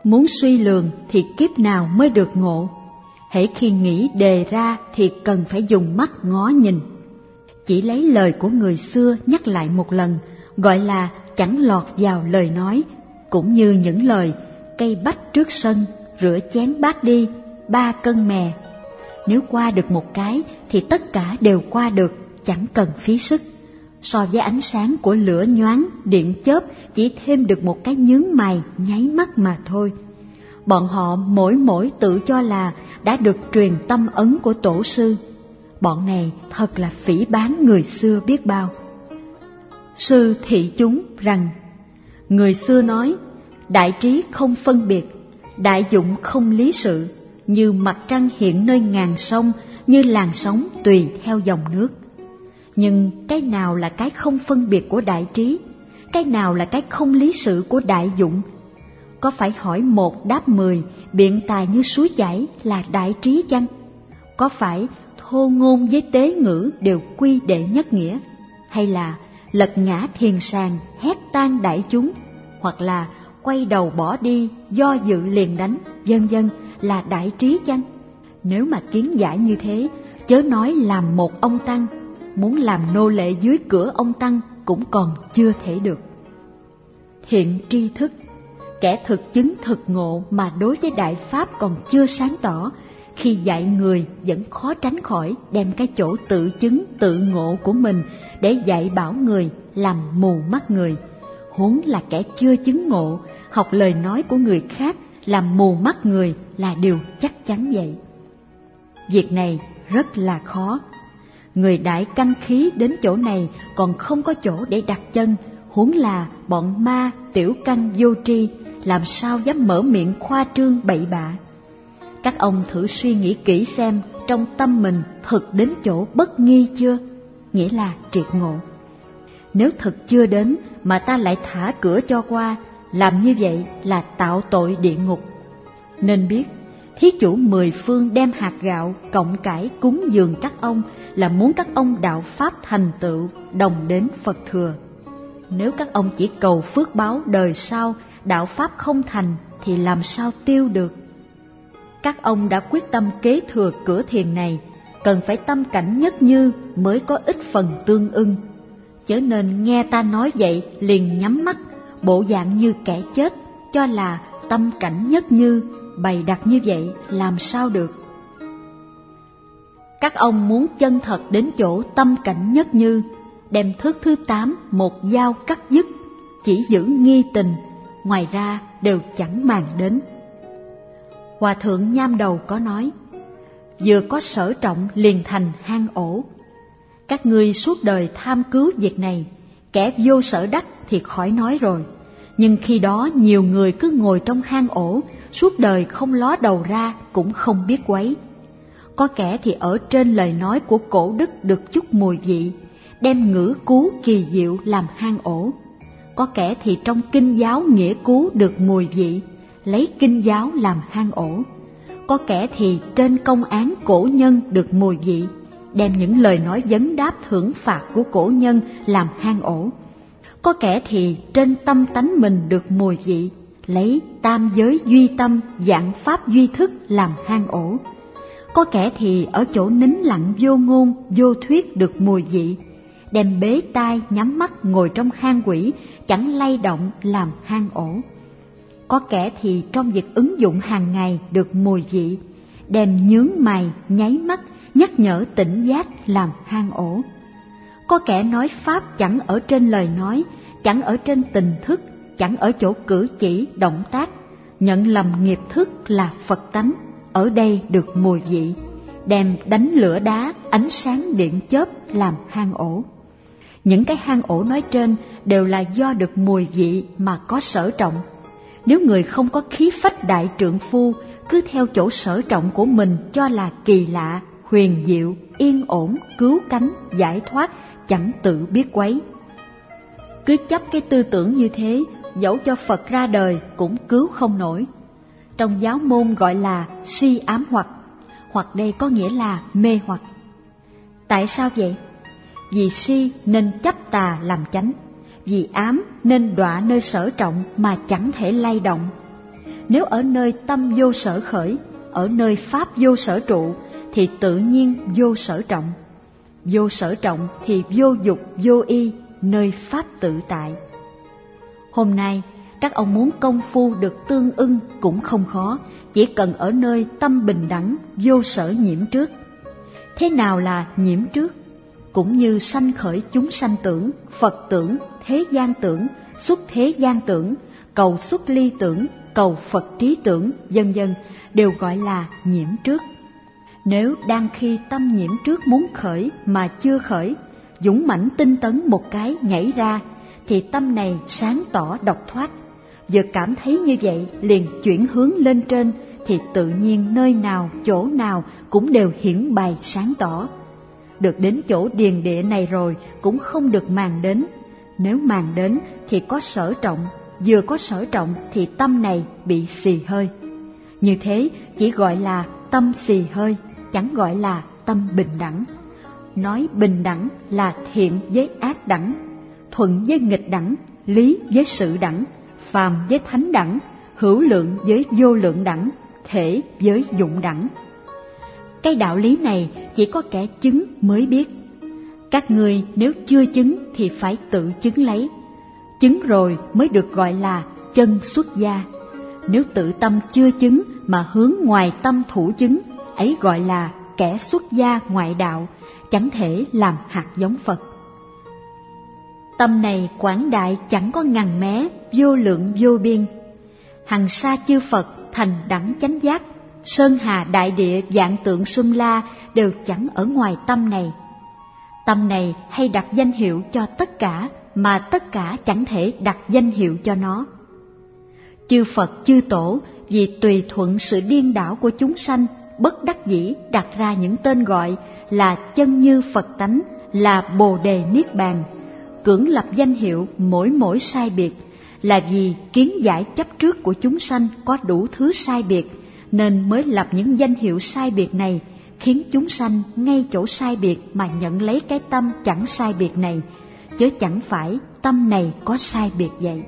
Muốn suy lường thì kiếp nào mới được ngộ. Hễ khi nghĩ đề ra thì cần phải dùng mắt ngó nhìn. Chỉ lấy lời của người xưa nhắc lại một lần, gọi là chẳng lọt vào lời nói, cũng như những lời cây bách trước sân, rửa chén bát đi, 3 cân mè. Nếu qua được một cái thì tất cả đều qua được, chẳng cần phí sức. So với ánh sáng của lửa nhoáng, điện chớp chỉ thêm được một cái nhướng mày, nháy mắt mà thôi. Bọn họ mỗi tự cho là đã được truyền tâm ấn của tổ sư. Bọn này thật là phỉ báng người xưa biết bao. Sư thị chúng rằng, người xưa nói, đại trí không phân biệt, đại dụng không lý sự, như mặt trăng hiện nơi ngàn sông, như làn sóng tùy theo dòng nước. Nhưng cái nào là cái không phân biệt của đại trí? Cái nào là cái không lý sự của đại dụng? Có phải hỏi 1 đáp 10, biện tài như suối chảy là đại trí chăng? Có phải thô ngôn với tế ngữ đều quy đệ nhất nghĩa? Hay là lật ngã thiền sàng, hét tan đại chúng? Hoặc là quay đầu bỏ đi, do dự liền đánh, vân vân là đại trí chăng? Nếu mà kiến giải như thế, chớ nói làm một ông tăng, muốn làm nô lệ dưới cửa ông tăng cũng còn chưa thể được. Thiện tri thức, kẻ thực chứng thực ngộ mà đối với đại pháp còn chưa sáng tỏ, khi dạy người vẫn khó tránh khỏi đem cái chỗ tự chứng tự ngộ của mình để dạy bảo người, làm mù mắt người. Huống là kẻ chưa chứng ngộ, học lời nói của người khác làm mù mắt người là điều chắc chắn vậy. Việc này rất là khó. Người đại căn khí đến chỗ này còn không có chỗ để đặt chân, huống là bọn ma tiểu căn vô tri, làm sao dám mở miệng khoa trương bậy bạ. Các ông thử suy nghĩ kỹ xem trong tâm mình thực đến chỗ bất nghi chưa, nghĩa là triệt ngộ. Nếu thực chưa đến mà ta lại thả cửa cho qua, làm như vậy là tạo tội địa ngục. Nên biết, thí chủ 10 phương đem hạt gạo cộng cải cúng dường các ông là muốn các ông đạo pháp thành tựu, đồng đến Phật thừa. Nếu các ông chỉ cầu phước báo đời sau, đạo pháp không thành thì làm sao tiêu được. Các ông đã quyết tâm kế thừa cửa thiền này, cần phải tâm cảnh nhất như mới có ít phần tương ưng. Chớ nên nghe ta nói vậy liền nhắm mắt, bộ dạng như kẻ chết, cho là tâm cảnh nhất như, bày đặt như vậy làm sao được. Các ông muốn chân thật đến chỗ tâm cảnh nhất như, đem thước thứ 8 một dao cắt dứt, chỉ giữ nghi tình, ngoài ra đều chẳng màng đến. Hòa thượng Nham Đầu có nói, vừa có sở trọng liền thành hang ổ. Các ngươi suốt đời tham cứu việc này, kẻ vô sở đắc thì khỏi nói rồi. Nhưng khi đó nhiều người cứ ngồi trong hang ổ, suốt đời không ló đầu ra cũng không biết quấy. Có kẻ thì ở trên lời nói của cổ đức được chút mùi vị, đem ngữ cú kỳ diệu làm hang ổ. Có kẻ thì trong kinh giáo nghĩa cú được mùi vị, lấy kinh giáo làm hang ổ. Có kẻ thì trên công án cổ nhân được mùi vị, đem những lời nói vấn đáp thưởng phạt của cổ nhân làm hang ổ. Có kẻ thì trên tâm tánh mình được mùi vị, lấy tam giới duy tâm, vạn pháp duy thức làm hang ổ. Có kẻ thì ở chỗ nín lặng vô ngôn, vô thuyết được mùi vị, đem bế tai nhắm mắt ngồi trong hang quỷ, chẳng lay động làm hang ổ. Có kẻ thì trong việc ứng dụng hàng ngày được mùi vị, đem nhướng mày, nháy mắt, nhắc nhở tỉnh giác làm hang ổ. Có kẻ nói pháp chẳng ở trên lời nói, chẳng ở trên tình thức, chẳng ở chỗ cử chỉ, động tác, nhận lầm nghiệp thức là Phật tánh, ở đây được mùi vị, đem đánh lửa đá, ánh sáng điện chớp làm hang ổ. Những cái hang ổ nói trên đều là do được mùi vị mà có sở trọng. Nếu người không có khí phách đại trượng phu, cứ theo chỗ sở trọng của mình cho là kỳ lạ, huyền diệu, yên ổn, cứu cánh, giải thoát, chẳng tự biết quấy. Cứ chấp cái tư tưởng như thế, dẫu cho Phật ra đời cũng cứu không nổi. Trong giáo môn gọi là si ám hoặc đây có nghĩa là mê hoặc. Tại sao vậy? Vì si nên chấp tà làm chánh, vì ám nên đọa nơi sở trọng mà chẳng thể lay động. nếu ở nơi tâm vô sở khởi, ở nơi pháp vô sở trụ, thì tự nhiên vô sở trọng. Vô sở trọng thì vô dục vô y, nơi pháp tự tại. Hôm nay, các ông muốn công phu được tương ưng cũng không khó, chỉ cần ở nơi tâm bình đẳng, vô sở nhiễm trước. Thế nào là nhiễm trước? Cũng như sanh khởi chúng sanh tưởng, Phật tưởng, thế gian tưởng, xuất thế gian tưởng, cầu xuất ly tưởng, cầu Phật trí tưởng, vân vân, đều gọi là nhiễm trước. Nếu đang khi tâm nhiễm trước muốn khởi mà chưa khởi, dũng mãnh tinh tấn một cái nhảy ra, thì tâm này sáng tỏ độc thoát. Vừa cảm thấy như vậy liền chuyển hướng lên trên, thì tự nhiên nơi nào chỗ nào cũng đều hiển bày sáng tỏ. Được đến chỗ điền địa này rồi cũng không được màng đến. Nếu màng đến thì có sở trọng, vừa có sở trọng thì tâm này bị xì hơi. Như thế chỉ gọi là tâm xì hơi, chẳng gọi là tâm bình đẳng. Nói bình đẳng là thiện với ác đẳng, thuận với nghịch đẳng, lý với sự đẳng, phàm với thánh đẳng, hữu lượng với vô lượng đẳng, thể với dụng đẳng. Cái đạo lý này chỉ có kẻ chứng mới biết. Các ngươi nếu chưa chứng thì phải tự chứng lấy. Chứng rồi mới được gọi là chân xuất gia. Nếu tự tâm chưa chứng mà hướng ngoài tâm thủ chứng, ấy gọi là kẻ xuất gia ngoại đạo, chẳng thể làm hạt giống Phật. Tâm này quảng đại chẳng có ngần mé, vô lượng vô biên. Hằng sa chư Phật thành đẳng chánh giác, sơn hà đại địa vạn tượng sum la đều chẳng ở ngoài tâm này. Tâm này hay đặt danh hiệu cho tất cả, mà tất cả chẳng thể đặt danh hiệu cho nó. Chư Phật chư Tổ vì tùy thuận sự điên đảo của chúng sanh, bất đắc dĩ đặt ra những tên gọi là chân như Phật tánh, là Bồ Đề Niết Bàn. Cưỡng lập danh hiệu mỗi sai biệt, là vì kiến giải chấp trước của chúng sanh có đủ thứ sai biệt, nên mới lập những danh hiệu sai biệt này, khiến chúng sanh ngay chỗ sai biệt mà nhận lấy cái tâm chẳng sai biệt này, chứ chẳng phải tâm này có sai biệt vậy.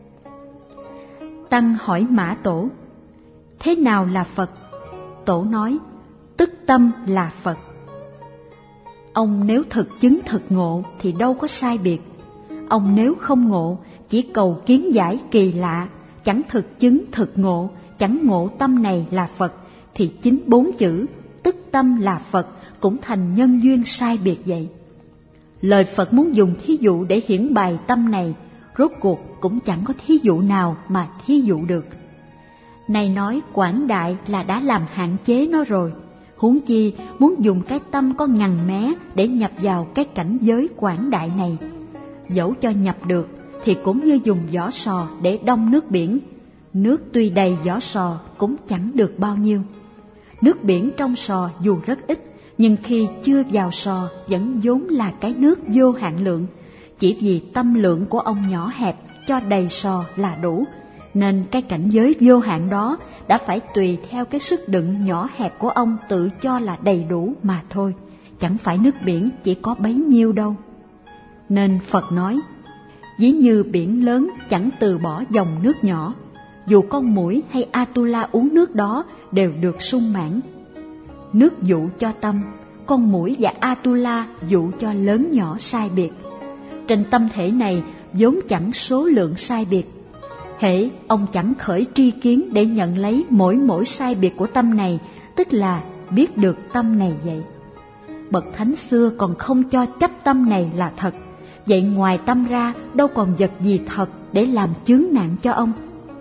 Tăng hỏi Mã Tổ: thế nào là Phật? Tổ nói: tức tâm là Phật. Ông nếu thực chứng thực ngộ thì đâu có sai biệt. Ông nếu không ngộ, chỉ cầu kiến giải kỳ lạ, chẳng thực chứng thực ngộ, chẳng ngộ tâm này là Phật, thì chính 4 chữ tức tâm là Phật cũng thành nhân duyên sai biệt vậy. Lời Phật muốn dùng thí dụ để hiển bày tâm này, rốt cuộc cũng chẳng có thí dụ nào mà thí dụ được. Này nói quảng đại là đã làm hạn chế nó rồi, huống chi muốn dùng cái tâm có ngần mé để nhập vào cái cảnh giới quảng đại này. Dẫu cho nhập được thì cũng như dùng vỏ sò để đong nước biển, nước tuy đầy vỏ sò cũng chẳng được bao nhiêu. Nước biển trong sò dù rất ít, nhưng khi chưa vào sò vẫn vốn là cái nước vô hạn lượng. Chỉ vì tâm lượng của ông nhỏ hẹp, cho đầy sò là đủ, nên cái cảnh giới vô hạn đó đã phải tùy theo cái sức đựng nhỏ hẹp của ông tự cho là đầy đủ mà thôi, chẳng phải nước biển chỉ có bấy nhiêu đâu. Nên Phật nói: ví như biển lớn chẳng từ bỏ dòng nước nhỏ, dù con muỗi hay Atula uống nước đó đều được sung mãn. Nước dụ cho tâm, con muỗi và Atula dụ cho lớn nhỏ sai biệt. Trên tâm thể này vốn chẳng số lượng sai biệt. Hễ ông chẳng khởi tri kiến để nhận lấy mỗi sai biệt của tâm này, tức là biết được tâm này vậy. Bậc thánh xưa còn không cho chấp tâm này là thật, vậy ngoài tâm ra đâu còn vật gì thật để làm chướng nạn cho ông.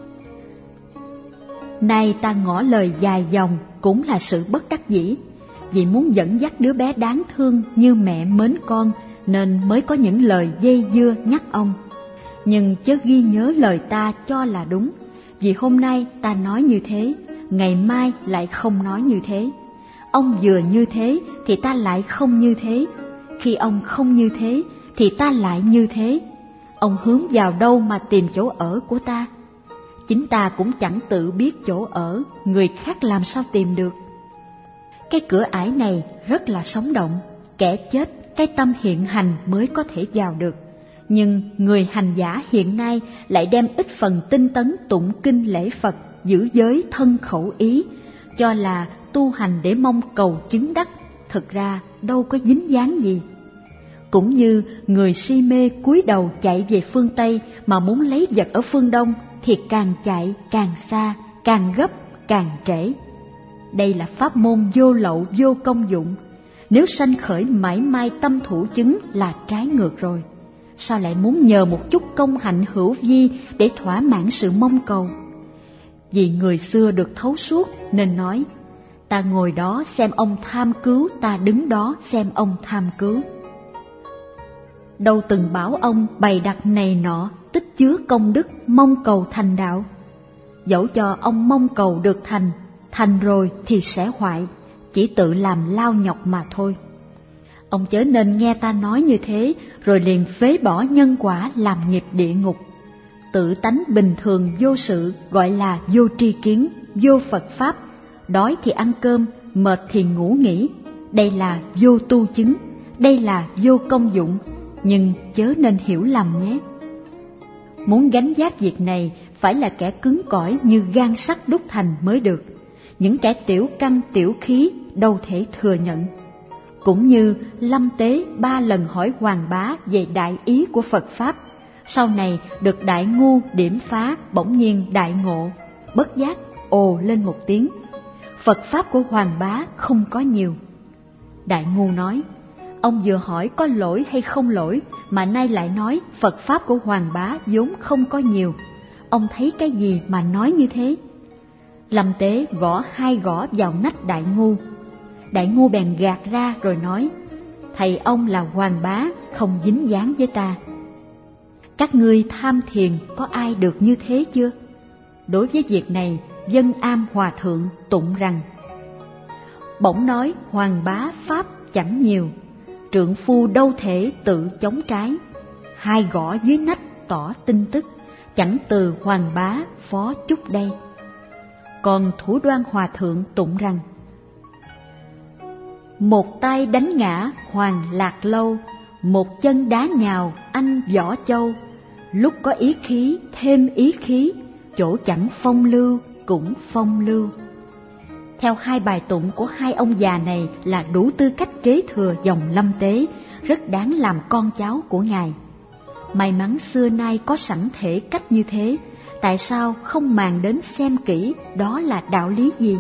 Nay ta ngỏ lời dài dòng cũng là sự bất đắc dĩ, vì muốn dẫn dắt đứa bé đáng thương như mẹ mến con nên mới có những lời dây dưa nhắc ông. Nhưng chớ ghi nhớ lời ta cho là đúng, vì hôm nay ta nói như thế, ngày mai lại không nói như thế. Ông vừa như thế thì ta lại không như thế, khi ông không như thế thì ta lại như thế. Ông hướng vào đâu mà tìm chỗ ở của ta? Chính ta cũng chẳng tự biết chỗ ở, người khác làm sao tìm được? Cái cửa ải này rất là sống động, kẻ chết cái tâm hiện hành mới có thể vào được. Nhưng người hành giả hiện nay lại đem ít phần tinh tấn tụng kinh lễ Phật, giữ giới thân khẩu ý, cho là tu hành để mong cầu chứng đắc, thực ra đâu có dính dáng gì. Cũng như người si mê cúi đầu chạy về phương Tây mà muốn lấy vật ở phương Đông thì càng chạy càng xa, càng gấp càng trễ. Đây là pháp môn vô lậu vô công dụng. Nếu sanh khởi mãi mai tâm thủ chứng là trái ngược rồi. Sao lại muốn nhờ một chút công hạnh hữu vi để thỏa mãn sự mong cầu? Vì người xưa được thấu suốt nên nói, ta ngồi đó xem ông tham cứu, ta đứng đó xem ông tham cứu. Đâu từng bảo ông bày đặt này nọ, tích chứa công đức, mong cầu thành đạo. Dẫu cho ông mong cầu được thành rồi thì sẽ hoại, chỉ tự làm lao nhọc mà thôi. Ông chớ nên nghe ta nói như thế rồi liền phế bỏ nhân quả làm nghiệp địa ngục. Tự tánh bình thường vô sự gọi là vô tri kiến, vô Phật Pháp. Đói thì ăn cơm, mệt thì ngủ nghỉ. Đây là vô tu chứng, đây là vô công dụng, nhưng chớ nên hiểu lầm nhé. Muốn gánh vác việc này phải là kẻ cứng cỏi như gan sắt đúc thành mới được. Những kẻ tiểu căn tiểu khí đâu thể thừa nhận. Cũng như Lâm Tế 3 lần hỏi Hoàng Bá về đại ý của Phật Pháp, sau này được Đại Ngu điểm phá, bỗng nhiên đại ngộ, bất giác ồ lên một tiếng. Phật Pháp của Hoàng Bá không có nhiều. Đại Ngu nói, ông vừa hỏi có lỗi hay không lỗi, mà nay lại nói Phật Pháp của Hoàng Bá vốn không có nhiều. Ông thấy cái gì mà nói như thế? Lâm Tế gõ 2 gõ vào nách Đại Ngu. Đại Ngu bèn gạt ra rồi nói, thầy ông là Hoàng Bá, không dính dáng với ta. Các ngươi tham thiền có ai được như thế chưa? Đối với việc này, Vân Am Hòa Thượng tụng rằng, bỗng nói Hoàng Bá Pháp chẳng nhiều, trượng phu đâu thể tự chống trái. 2 gõ dưới nách tỏ tin tức, chẳng từ Hoàng Bá phó chút đây. Còn Thủ Đoan Hòa Thượng tụng rằng, một tay đánh ngã Hoàng Lạc Lâu, một chân đá nhào anh Võ Châu. Lúc có ý khí thêm ý khí, chỗ chẳng phong lưu cũng phong lưu. Theo 2 bài tụng của 2 ông già này là đủ tư cách kế thừa dòng Lâm Tế, rất đáng làm con cháu của ngài. May mắn xưa nay có sẵn thể cách như thế, tại sao không màng đến xem kỹ đó là đạo lý gì?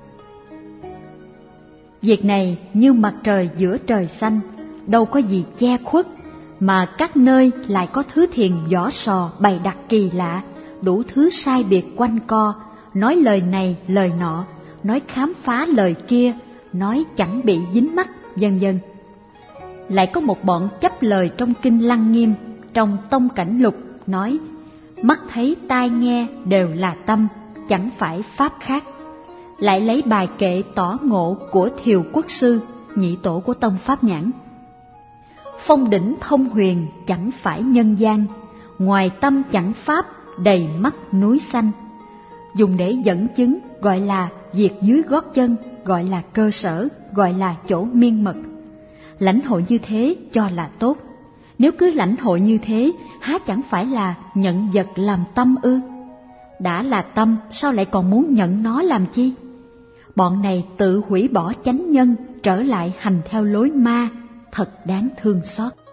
Việc này như mặt trời giữa trời xanh, đâu có gì che khuất, mà các nơi lại có thứ thiền võ sò bày đặt kỳ lạ, đủ thứ sai biệt quanh co, nói lời này lời nọ, nói khám phá lời kia, nói chẳng bị dính mắc, vân vân. Lại có một bọn chấp lời trong kinh Lăng Nghiêm, trong Tông Cảnh Lục nói, mắt thấy tai nghe đều là tâm, chẳng phải pháp khác. Lại lấy bài kệ tỏ ngộ của Thiều Quốc Sư, nhị tổ của Tông Pháp Nhãn. Phong đỉnh thông huyền chẳng phải nhân gian, ngoài tâm chẳng pháp đầy mắt núi xanh. Dùng để dẫn chứng gọi là việc dưới gót chân, gọi là cơ sở, gọi là chỗ miên mật. Lãnh hội như thế cho là tốt. Nếu cứ lãnh hội như thế, há chẳng phải là nhận vật làm tâm ư? Đã là tâm, sao lại còn muốn nhận nó làm chi? Bọn này tự hủy bỏ chánh nhân, trở lại hành theo lối ma, thật đáng thương xót.